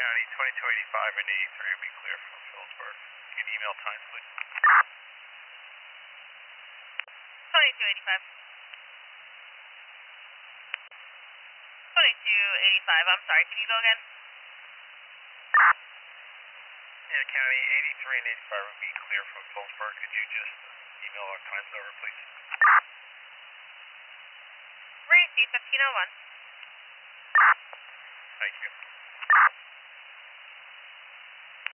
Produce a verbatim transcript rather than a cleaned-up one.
County, twenty-two eighty-five and eighty-three will be clear from Phillipsburg. Can you email times, please? twenty-two eighty-five. twenty-two eighty-five, I'm sorry, can you go again? Yeah, County, eighty-three and eighty-five will be clear from Phillipsburg. Could you just email our times over, please? Racy, fifteen oh one. Thank you.